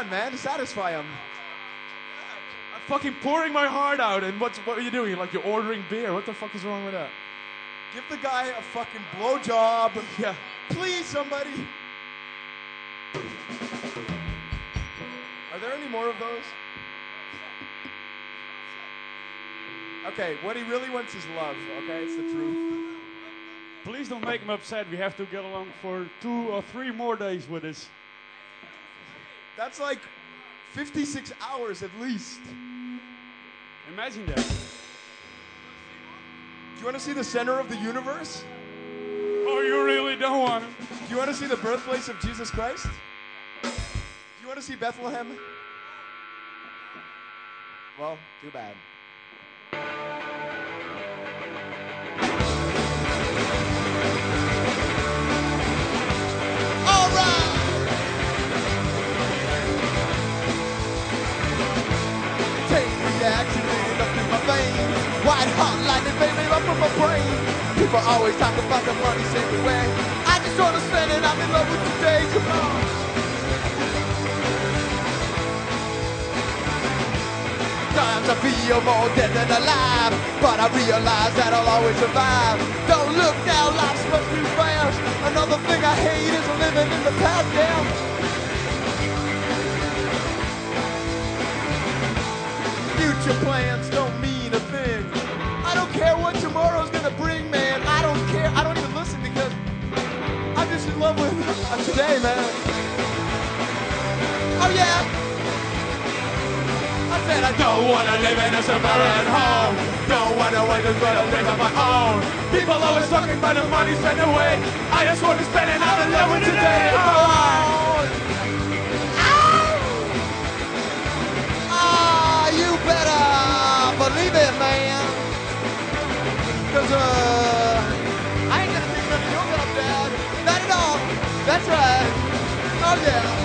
on, man. Satisfy him. I'm fucking pouring my heart out, and what are you doing? Like, you're ordering beer. What the fuck is wrong with that? Give the guy a fucking blowjob. Yeah. Please, somebody. Are there any more of those? Okay, what he really wants is love, okay? It's the truth. Please don't make him upset. We have to get along for 2 or 3 more days with this. That's like 56 hours at least. Imagine that. Do you want to see the center of the universe? Oh, you really don't want him? Do you want to see the birthplace of Jesus Christ? Do you want to see Bethlehem? Well, too bad. All right. Chain reaction leading up through my veins. White hot lightning, baby, up from my brain. People always talk about the money sent away. I just wanna spend it. I'm in love with today. Come on. Sometimes I feel more dead than alive, but I realize that I'll always survive. Don't look now, life's much too fast. Another thing I hate is living in the past, yeah. Future plans don't mean a thing. I don't care what tomorrow's gonna bring, man. I don't care. I don't even listen because I'm just in love with today, man. Oh yeah. I said I don't wanna live in a suburban home. Don't wanna wait to go to live on my own. People always talking about the money spent away. I just wanna spend it out in love with today. You better believe it, man. Cause I ain't gonna take none of your love, Dad. Not at all. That's right. Oh yeah.